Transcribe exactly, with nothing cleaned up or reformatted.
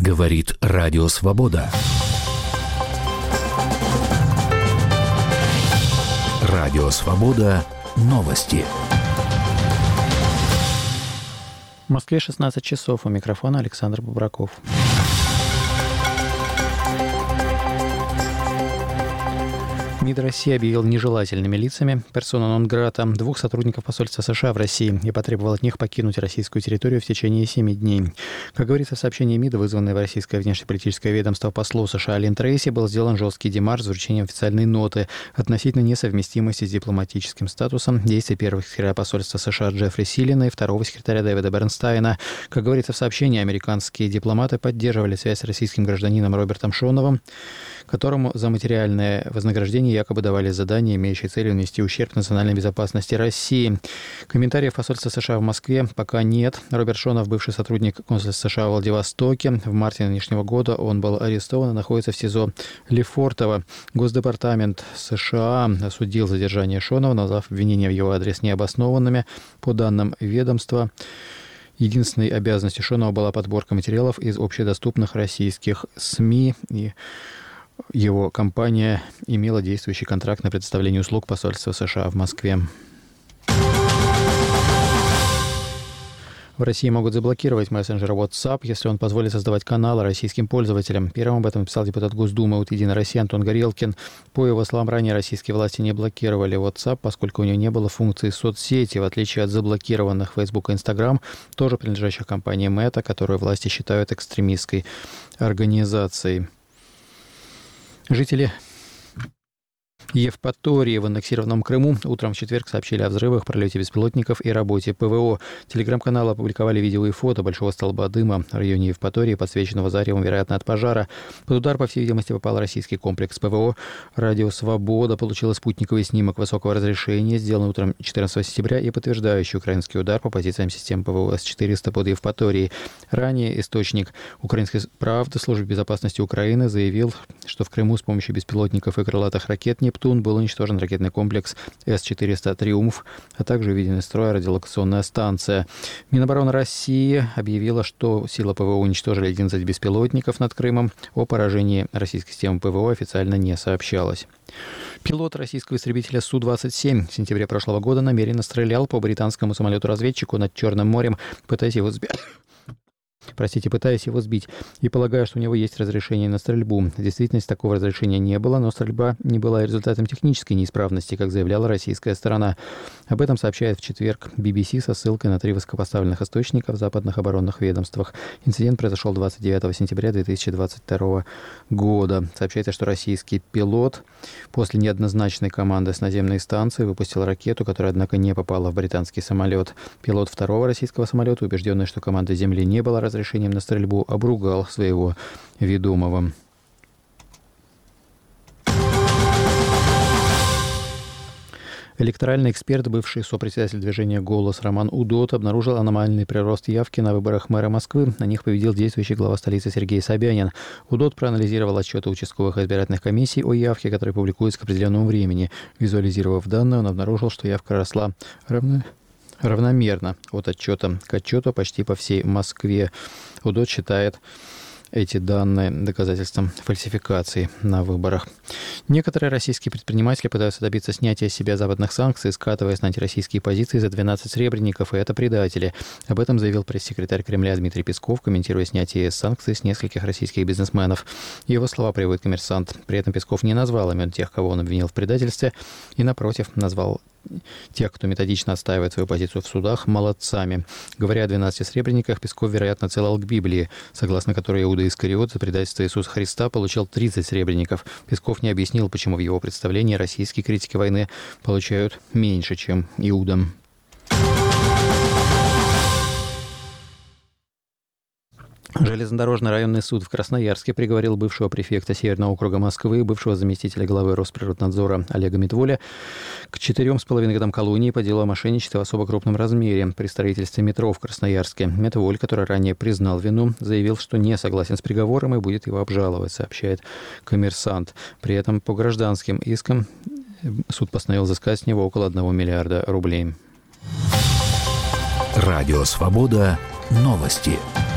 Говорит Радио Свобода. Радио Свобода. Новости. В Москве шестнадцать часов. У микрофона Александр Бубраков. МИД России объявил нежелательными лицами персона нон-грата двух сотрудников посольства США в России и потребовал от них покинуть российскую территорию в течение семи дней. Как говорится в сообщении МИДа, вызванный в российское внешнеполитическое ведомство послу США Лин Трейси, был сделан жесткий демарш с вручением официальной ноты относительно несовместимости с дипломатическим статусом действий первого секретаря посольства США Джеффри Силина и второго секретаря Дэвида Бернстайна. Как говорится в сообщении, американские дипломаты поддерживали связь с российским гражданином Робертом Шоновым, которому за материальное вознаграждение якобы давали задания, имеющие целью нанести ущерб национальной безопасности России. Комментариев посольства США в Москве пока нет. Роберт Шонов, бывший сотрудник консульства США в Владивостоке. В марте нынешнего года он был арестован и находится в СИЗО Лефортово. Госдепартамент США осудил задержание Шонова, назвав обвинения в его адрес необоснованными. По данным ведомства, единственной обязанностью Шонова была подборка материалов из общедоступных российских СМИ, и его компания имела действующий контракт на предоставление услуг посольства США в Москве. В России могут заблокировать мессенджер WhatsApp, если он позволит создавать каналы российским пользователям. Первым об этом писал депутат Госдумы от «Единой России» Антон Горелкин. По его словам, ранее российские власти не блокировали WhatsApp, поскольку у него не было функции соцсети, в отличие от заблокированных Facebook и Instagram, тоже принадлежащих компании Meta, которую власти считают экстремистской организацией. Жители Евпатории в аннексированном Крыму утром в четверг сообщили о взрывах, пролете беспилотников и работе ПВО. Телеграм-каналы опубликовали видео и фото большого столба дыма в районе Евпатории, подсвеченного заревом, вероятно, от пожара. Под удар, по всей видимости, попал российский комплекс ПВО. Радио «Свобода» получило спутниковый снимок высокого разрешения, сделанный утром четырнадцатого сентября и подтверждающий украинский удар по позициям систем ПВО С четыреста под Евпаторией. Ранее источник «Украинской правды» службы безопасности Украины заявил, что в Крыму с помощью беспилотников и крылатых ракет «Нептун» был уничтожен ракетный комплекс С четыреста «Триумф», а также выведена из строя радиолокационная станция. Минобороны России объявила, что силы ПВО уничтожили одиннадцать беспилотников над Крымом. О поражении российской системы ПВО официально не сообщалось. Пилот российского истребителя Су двадцать семь в сентябре прошлого года намеренно стрелял по британскому самолету-разведчику над Черным морем, пытаясь его сбить. Простите, пытаясь его сбить, и полагая, что у него есть разрешение на стрельбу. В действительности такого разрешения не было, но стрельба не была результатом технической неисправности, как заявляла российская сторона. Об этом сообщает в четверг би би си со ссылкой на три высокопоставленных источника в западных оборонных ведомствах. Инцидент произошел двадцать девятого сентября две тысячи двадцать второго года. Сообщается, что российский пилот после неоднозначной команды с наземной станции выпустил ракету, которая, однако, не попала в британский самолет. Пилот второго российского самолета, убежденный, что команда Земли не была разрешением решением на стрельбу, обругал своего ведомого. Электоральный эксперт, бывший сопредседатель движения «Голос» Роман Удод обнаружил аномальный прирост явки на выборах мэра Москвы. На них победил действующий глава столицы Сергей Собянин. Удод проанализировал отчеты участковых избирательных комиссий о явке, которые публикуются к определенному времени. Визуализировав данные, он обнаружил, что явка росла равно равномерно от отчета к отчету почти по всей Москве. Удод считает эти данные доказательством фальсификации на выборах. Некоторые российские предприниматели пытаются добиться снятия с себя западных санкций, скатываясь на антироссийские позиции за двенадцать сребреников, и это предатели. Об этом заявил пресс-секретарь Кремля Дмитрий Песков, комментируя снятие санкций с нескольких российских бизнесменов. Его слова приводит «Коммерсант». При этом Песков не назвал имен тех, кого он обвинил в предательстве, и, напротив, назвал тех, кто методично отстаивает свою позицию в судах, молодцами. Говоря о двенадцати сребрениках, Песков, вероятно, целал к Библии, согласно которой Иуда Искариот за предательство Иисуса Христа получил тридцать сребреников. Песков не объяснил, почему в его представлении российские критики войны получают меньше, чем Иуда. Железнодорожный районный суд в Красноярске приговорил бывшего префекта Северного округа Москвы, бывшего заместителя главы Росприроднадзора Олега Медволя к четырем с половиной годам колонии по делу о мошенничестве в особо крупном размере при строительстве метро в Красноярске. Медволь, который ранее признал вину, заявил, что не согласен с приговором и будет его обжаловать, сообщает «Коммерсант». При этом по гражданским искам суд постановил взыскать с него около одного миллиарда рублей. Радио «Свобода». Новости.